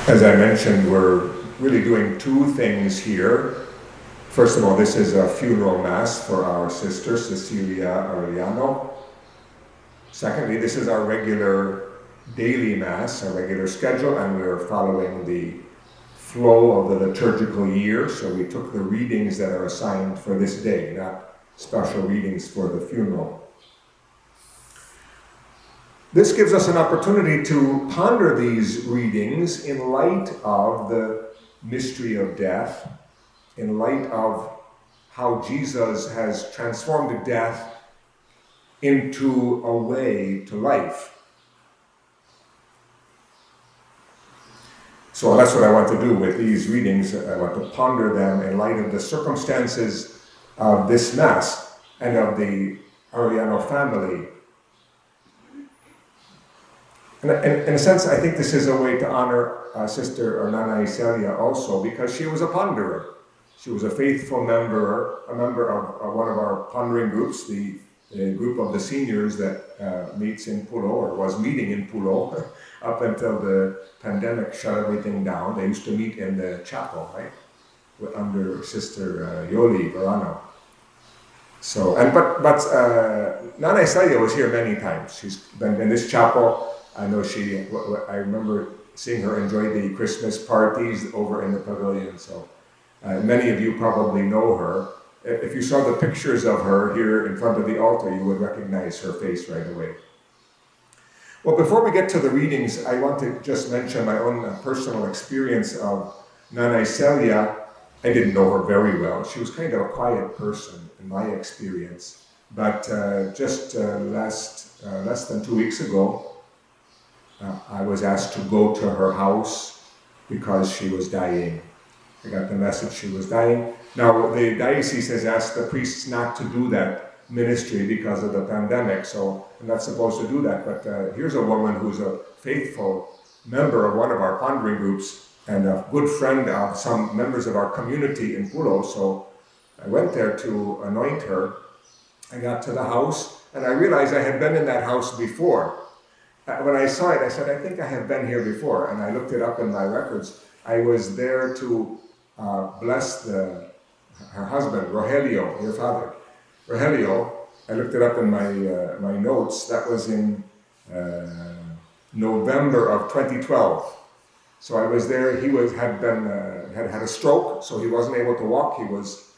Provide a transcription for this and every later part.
As I mentioned, we're really doing two things here. First of all, this is a funeral mass for our sister, Cecilia Arellano. Secondly, this is our regular daily mass, our regular schedule, and we're following the flow of the liturgical year. So we took the readings that are assigned for this day, not special readings for the funeral. This gives us an opportunity to ponder these readings in light of the mystery of death, in light of how Jesus has transformed death into a way to life. So that's what I want to do with these readings. I want to ponder them in light of the circumstances of this Mass and of the Arellano family. In a sense, I think this is a way to honor Sister Nana Celia also, because she was a ponderer. She was a faithful member, a member of one of our pondering groups, the group of the seniors that meets in Pulo, or was meeting in Pulo, up until the pandemic shut everything down. They used to meet in the chapel, right, under Sister Yoli Verano. So, but Nana Celia was here many times. She's been in this chapel. I know I remember seeing her enjoy the Christmas parties over in the pavilion. So many of you probably know her. If you saw the pictures of her here in front of the altar, you would recognize her face right away. Well, before we get to the readings, I want to just mention my own personal experience of Nana Celia. I didn't know her very well. She was kind of a quiet person in my experience. But just less than 2 weeks ago, I was asked to go to her house because she was dying. I got the message she was dying. Now, the diocese has asked the priests not to do that ministry because of the pandemic, so I'm not supposed to do that. But here's a woman who's a faithful member of one of our pondering groups and a good friend of some members of our community in Pulo, so I went there to anoint her. I got to the house, and I realized I had been in that house before. When I saw it, I said, I think I have been here before, and I looked it up in my records. I was there to bless her husband, Rogelio, your father. Rogelio, I looked it up in my notes. That was in November of 2012. So I was there. He had a stroke, so he wasn't able to walk. He was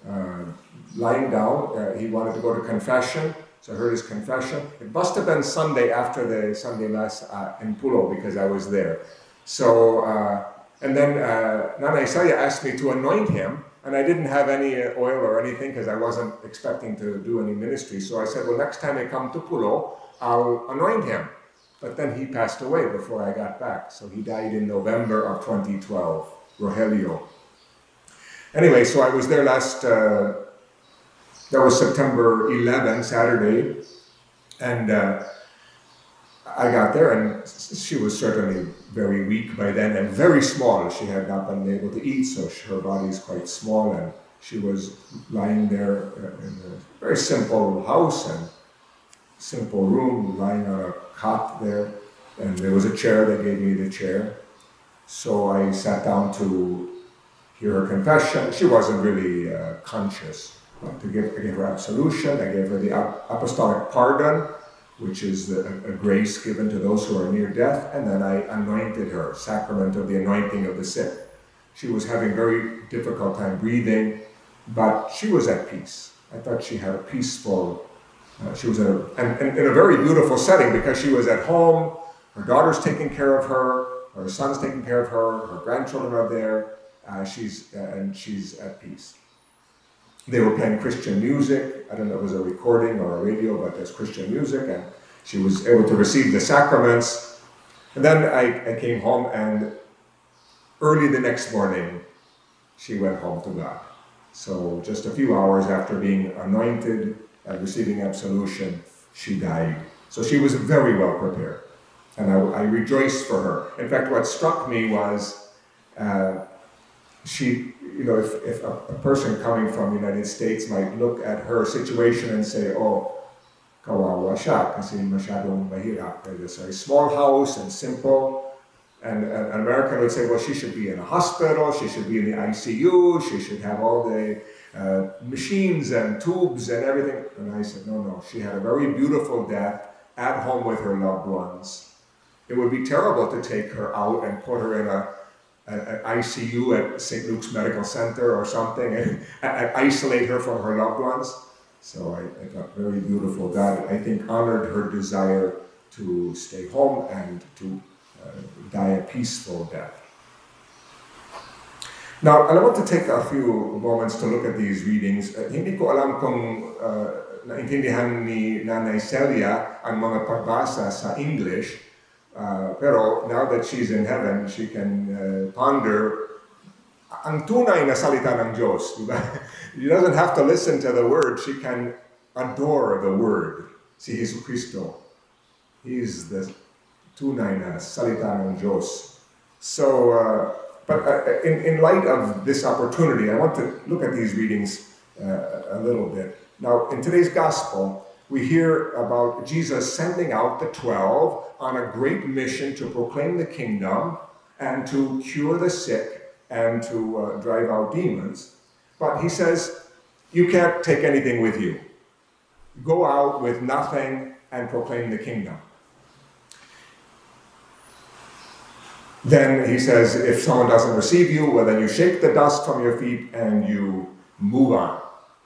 lying down. He wanted to go to confession. So I heard his confession. It must have been Sunday after the Sunday Mass in Pulo, because I was there. So, and then Nana Celia asked me to anoint him, and I didn't have any oil or anything because I wasn't expecting to do any ministry. So I said, well, next time I come to Pulo, I'll anoint him. But then he passed away before I got back. So he died in November of 2012, Rogelio. Anyway, so I was there that was September 11, Saturday, and I got there, and she was certainly very weak by then and very small. She had not been able to eat, so her body is quite small, and she was lying there in a very simple house and simple room, lying on a cot there, and there was a chair. They gave me the chair. So I sat down to hear her confession. She wasn't really conscious. I gave her absolution, I gave her the apostolic pardon, which is a grace given to those who are near death, and then I anointed her, sacrament of the anointing of the sick. She was having very difficult time breathing, but she was at peace. I thought she had a peaceful, she was in a very beautiful setting, because she was at home, her daughter's taking care of her son's taking care of her grandchildren are there, she's at peace. They were playing Christian music. I don't know if it was a recording or a radio, but there's Christian music, and she was able to receive the sacraments. And then I came home, and early the next morning, she went home to God. So just a few hours after being anointed and receiving absolution, she died. So she was very well prepared, and I rejoiced for her. In fact, what struck me was if a person coming from the United States might look at her situation and say, oh, kawawa siya kasi masyadong mahirap. It's a very small house and simple. an American would say, well, she should be in a hospital, she should be in the ICU, she should have all the machines and tubes and everything. And I said, no, she had a very beautiful death at home with her loved ones. It would be terrible to take her out and put her in an ICU at St. Luke's Medical Center or something and isolate her from her loved ones. So I thought very beautiful. God, I think, honored her desire to stay home and to die a peaceful death. Now, I want to take a few moments to look at these readings. Hindi ko alam kung naintindihan ni Nanay Celia ang mga pagbasa sa English, pero now that she's in heaven, she can ponder ang tunay na salita ng Diyos. Diba? She doesn't have to listen to the word, she can adore the word. Si Jesu Cristo. He's the tunay na salita ng Diyos. So, but in light of this opportunity, I want to look at these readings a little bit. Now, in today's gospel, we hear about Jesus sending out the 12 on a great mission to proclaim the kingdom and to cure the sick and to drive out demons. But he says, you can't take anything with you. Go out with nothing and proclaim the kingdom. Then he says, if someone doesn't receive you, well, then you shake the dust from your feet and you move on.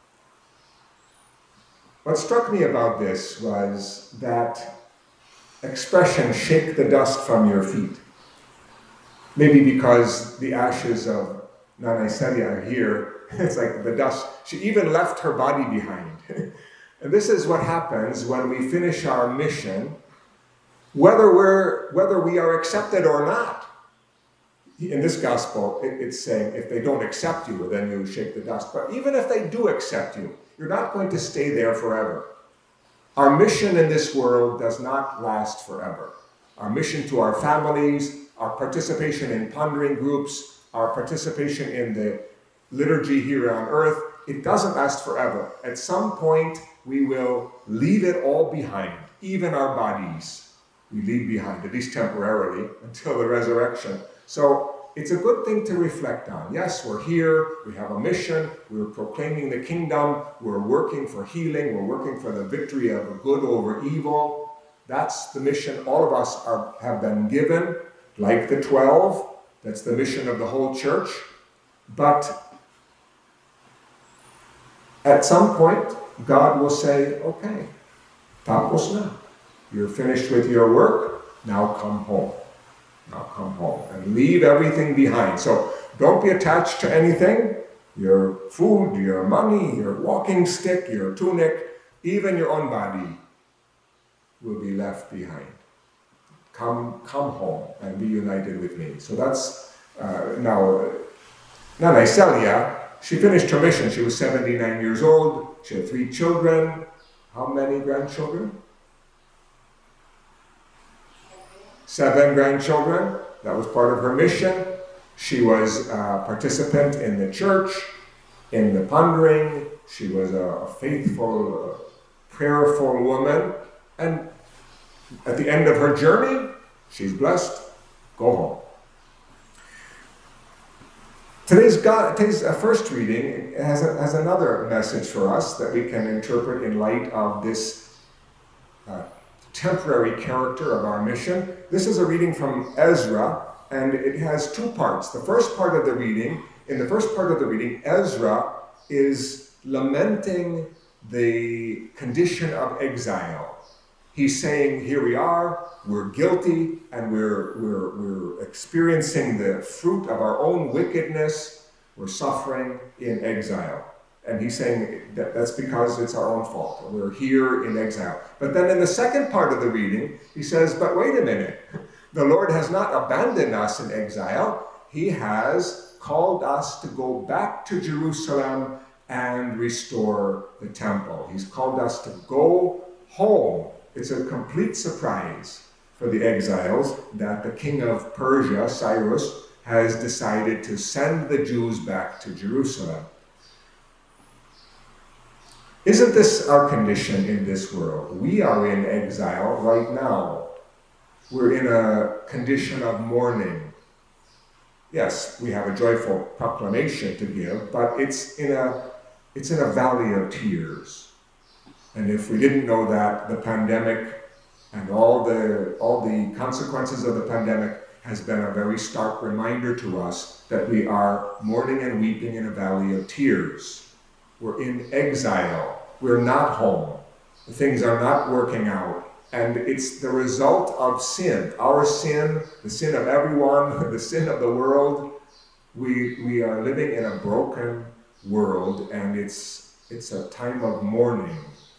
What struck me about this was that expression, shake the dust from your feet. Maybe because the ashes of Nanay Celia are here, it's like the dust. She even left her body behind. And this is what happens when we finish our mission, whether we are accepted or not. In this gospel, it's saying if they don't accept you, then you shake the dust. But even if they do accept you, you're not going to stay there forever. Our mission in this world does not last forever. Our mission to our families, our participation in pondering groups, our participation in the liturgy here on earth, it doesn't last forever. At some point, we will leave it all behind, even our bodies. We leave behind, at least temporarily, until the resurrection. So it's a good thing to reflect on. Yes, we're here, we have a mission, we're proclaiming the kingdom, we're working for healing, we're working for the victory of good over evil. That's the mission all of us have been given, like the 12. That's the mission of the whole church. But at some point, God will say, okay, tapos na. You're finished with your work, now come home. Now come home and leave everything behind. So don't be attached to anything. Your food, your money, your walking stick, your tunic, even your own body will be left behind. Come home and be united with me. So that's now Nanay Celia, she finished her mission. She was 79 years old. She had 3 children. How many grandchildren? 7 grandchildren. That was part of her mission. She was a participant in the church, in the pondering. She was a faithful, prayerful woman. And at the end of her journey, she's blessed. Go home. Today's first reading has another message for us that we can interpret in light of this temporary character of our mission. This is a reading from Ezra, and it has 2 parts. The first part of the reading, Ezra is lamenting the condition of exile. He's saying, here we are, we're guilty, and we're experiencing the fruit of our own wickedness. We're suffering in exile. And he's saying that's because it's our own fault. We're here in exile. But then in the second part of the reading, he says, but wait a minute. The Lord has not abandoned us in exile. He has called us to go back to Jerusalem and restore the temple. He's called us to go home. It's a complete surprise for the exiles that the king of Persia, Cyrus, has decided to send the Jews back to Jerusalem. Isn't this our condition in this world? We are in exile right now. we're in a condition of mourning. Yes, we have a joyful proclamation to give, but it's in a valley of tears. And if we didn't know that, the pandemic and all the consequences of the pandemic has been a very stark reminder to us that we are mourning and weeping in a valley of tears. We're in exile. We're not home. Things are not working out. And it's the result of sin. Our sin, the sin of everyone, the sin of the world. We are living in a broken world, and it's a time of mourning.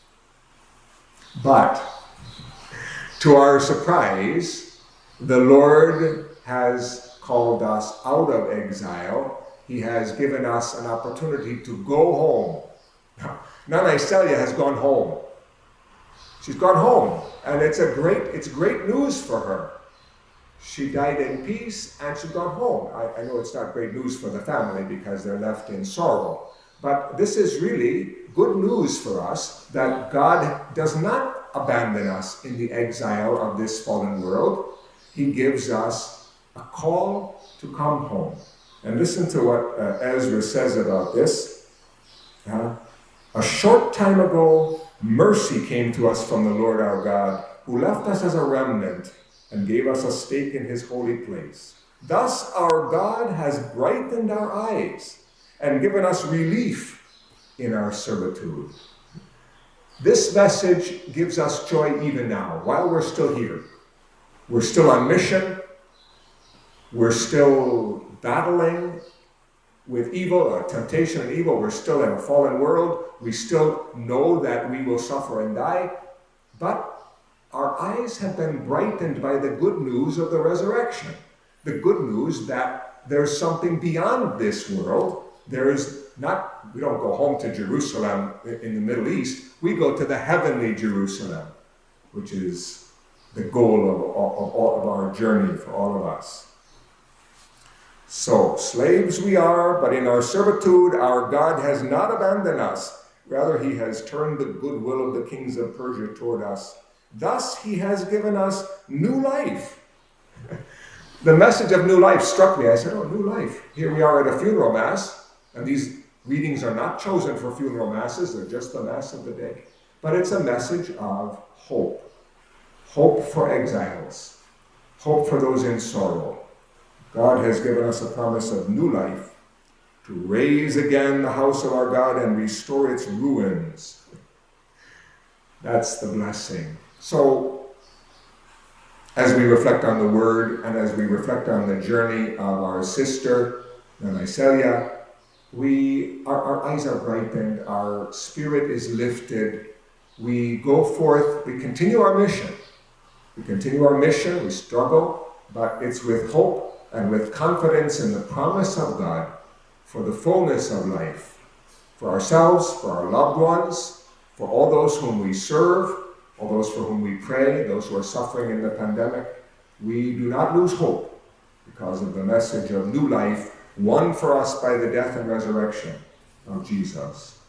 But to our surprise, the Lord has called us out of exile. He has given us an opportunity to go home. Now, Nana Iselia has gone home. She's gone home, and it's great news for her. She died in peace, and she's gone home. I know it's not great news for the family because they're left in sorrow, but this is really good news for us that God does not abandon us in the exile of this fallen world. He gives us a call to come home. And listen to what Ezra says about this. A short time ago, mercy came to us from the Lord our God, who left us as a remnant and gave us a stake in his holy place. Thus our God has brightened our eyes and given us relief in our servitude. This message gives us joy even now, while we're still here. We're still on mission. We're still battling with evil, temptation and evil. We're still in a fallen world. We still know that we will suffer and die. But our eyes have been brightened by the good news of the resurrection. The good news that there's something beyond this world. We don't go home to Jerusalem in the Middle East. We go to the heavenly Jerusalem, which is the goal of all of our journey for all of us. So, slaves we are, but in our servitude, our God has not abandoned us. Rather, he has turned the goodwill of the kings of Persia toward us. Thus, he has given us new life. The message of new life struck me. I said, oh, new life. Here we are at a funeral mass, and these readings are not chosen for funeral masses. They're just the mass of the day. But it's a message of hope. Hope for exiles. Hope for those in sorrow. God has given us a promise of new life, to raise again the house of our God and restore its ruins. That's the blessing. So, as we reflect on the word and as we reflect on the journey of our sister, Nana Iselia, our eyes are brightened, our spirit is lifted. We go forth, we continue our mission. We struggle, but it's with hope and with confidence in the promise of God for the fullness of life, for ourselves, for our loved ones, for all those whom we serve, all those for whom we pray, those who are suffering in the pandemic. We do not lose hope because of the message of new life won for us by the death and resurrection of Jesus.